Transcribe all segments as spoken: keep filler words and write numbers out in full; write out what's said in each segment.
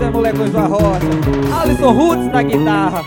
é Molecões da Rocha. Alisson Roots na guitarra.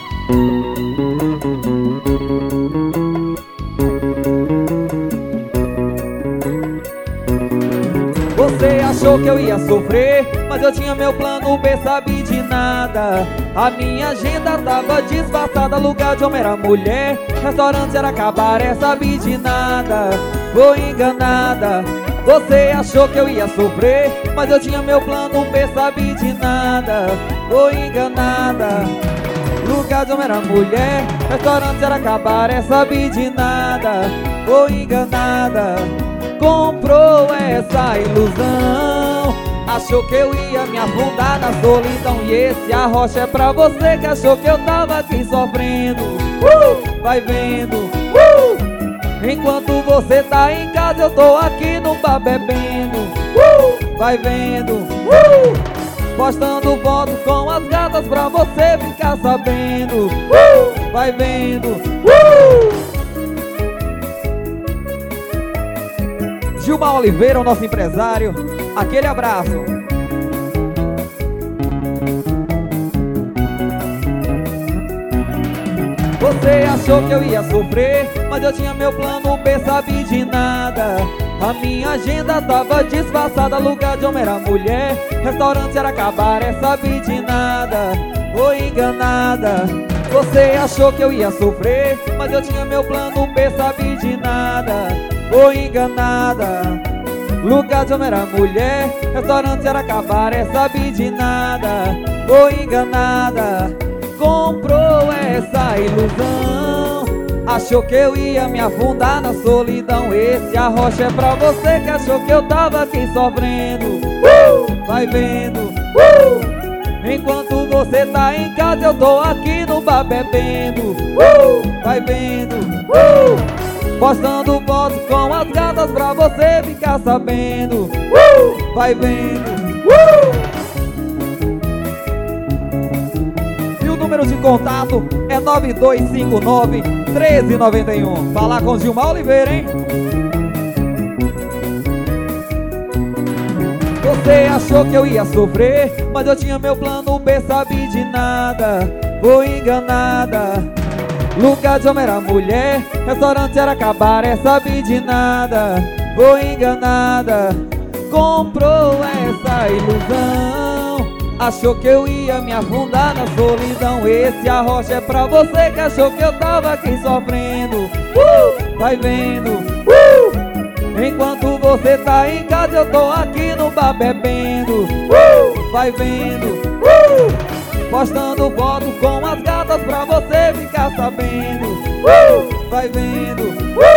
Você achou que eu ia sofrer, mas eu tinha meu plano B, sabe de nada. A minha agenda tava disfarçada, lugar de homem era mulher, restaurante era cabaré, sabe de nada. Foi enganada. Você achou que eu ia sofrer, mas eu tinha meu plano B, sabe de nada. Foi enganada. Lugar de homem era mulher, restaurante era cabaré, sabe de nada. Foi enganada. Comprou essa ilusão, achou que eu ia me afundar na solidão. E esse arrocha é pra você que achou que eu tava aqui sofrendo. uh! Vai vendo, uh! Enquanto você tá em casa eu tô aqui no bar bebendo. uh! Vai vendo, uh! Postando foto com as gatas pra você ficar sabendo. uh! Vai vendo, uh! Gilmar Oliveira, o nosso empresário, aquele abraço. Você achou que eu ia sofrer, mas eu tinha meu plano B, sabe de nada. A minha agenda tava disfarçada, lugar de homem era mulher, restaurante era cabaré, sabe de nada. Foi enganada. Você achou que eu ia sofrer, mas eu tinha meu plano B, sabe de nada. Foi enganada. Lugar de homem era mulher, restaurante era cabaré, sabe de nada. Foi enganada. Comprou essa ilusão, achou que eu ia me afundar na solidão. Esse arrocha é pra você que achou que eu tava aqui sofrendo. uh! Vai vendo, uh! Enquanto você tá em casa eu tô aqui no bar bebendo. uh! Vai vendo, uh! Postando fotos com as gatas pra você ficar sabendo. uh! Vai vendo, uh! E o número de contato é nove dois cinco nove, um três nove um. Falar com Gilmar Oliveira, hein? Você achou que eu ia sofrer, mas eu tinha meu plano B, sabe de nada. Foi enganada. Lugar de homem era mulher, restaurante era cabaré, sabe de nada. Foi enganada. Comprou essa ilusão, achou que eu ia me afundar na solidão. Esse arrocha é pra você que achou que eu tava aqui sofrendo. uh! Vai vendo, uh! Enquanto você tá em casa eu tô aqui no bar bebendo. uh! Vai vendo, uh! Postando foto com as gatas pra você ficar sabendo. uh! Vai vendo, uh!